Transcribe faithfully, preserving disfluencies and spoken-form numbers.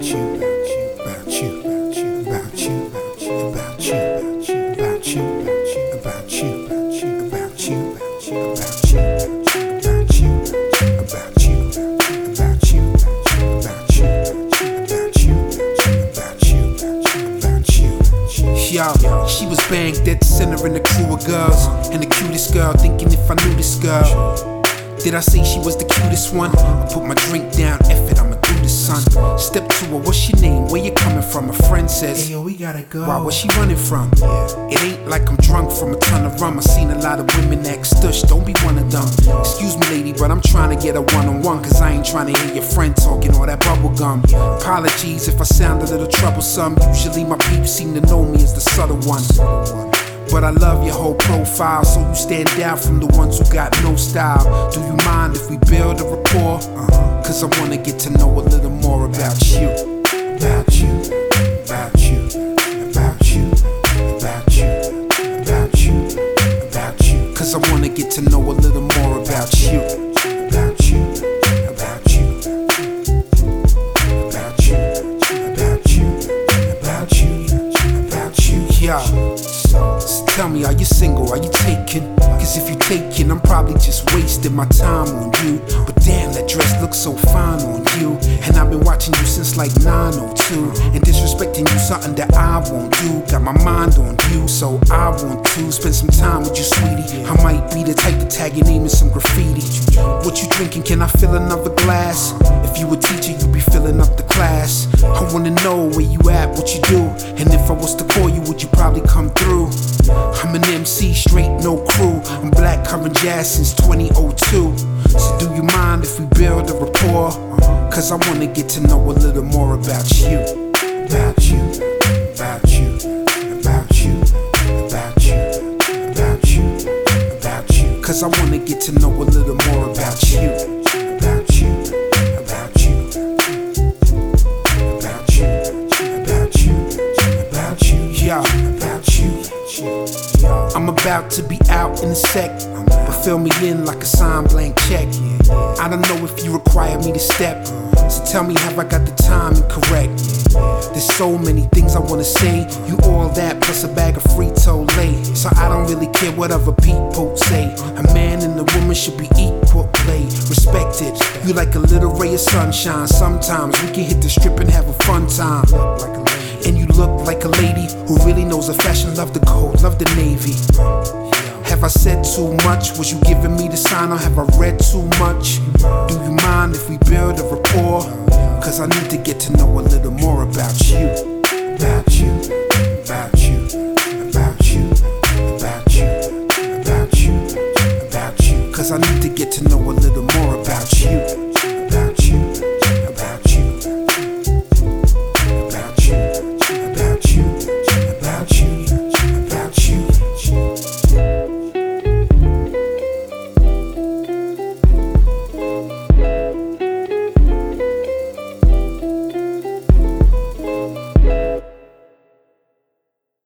you, about you, about you, about you, about you, about you, about you, about you, about you, about you, about you, about you, about you, about you, about you, about you. Yo, she was banged dead center in the crew of girls, and the cutest girl thinking if I knew this girl. Did I say she was the cutest one? I put my drink down, F it, I'ma do this, son. Step to her, what's your name? Where you coming from? A friend says, hey yo, we gotta go. Why, where she running from? Yeah. It ain't like I'm drunk from a ton of rum. I seen a lot of women act stush, don't be one of them. Excuse me lady, but I'm trying to get a one-on-one, cause I ain't trying to hear your friend talking all that bubble gum. Apologies if I sound a little troublesome. Usually my peeps seem to know me as the subtle one. But I love your whole profile, so you stand out from the ones who got no style. Do you mind if we build a rapport? Uh-huh. Cause I wanna get to know a little more about you. About you, about you, about you, about you, about you, about you. Cause I wanna get to know a little more about you. About you, about you, about you, about you, about you, about you, yeah. So tell me, are you single, are you taken? Cause if you taken, I'm probably just wasting my time on you. But damn, that dress looks so fine on you. And I've been watching you since like nine oh two. And disrespecting you something that I won't do. Got my mind on you, so I want to spend some time with you, sweetie. I might be the type to tag your name in some graffiti. What you drinking, can I fill another glass? If you a teacher, you be filling up the class. I wanna know where you at, what you do. And if I was to call you, would you probably come through? I'm an M C, straight, no crew. I'm black current jazz since twenty oh two. So do you mind if we build a rapport? Cause I wanna get to know a little more about you. About you, about you, about you, about you, about you, about you. Cause I wanna get to know a little more about you. About you, about you, about you, about you, about you, yeah, about you. I'm about to be out in a sec, but fill me in like a signed blank check. I don't know if you require me to step, so tell me, have I got the timing correct? There's so many things I wanna say. You all that plus a bag of Frito-Lay, so I don't really care what other people say. A man and a woman should be equal play, respected. You like a little ray of sunshine. Sometimes we can hit the strip and have a fun time. And you look like a lady who really knows her fashion. Love the gold, love the navy. Have I said too much? Was you giving me the sign, or have I read too much? Do you mind if we build a rapport? Cause I need to get to know a little more about you. About you, about you, about you, about you, about you, about you. Cause I need to get to know a little more about you.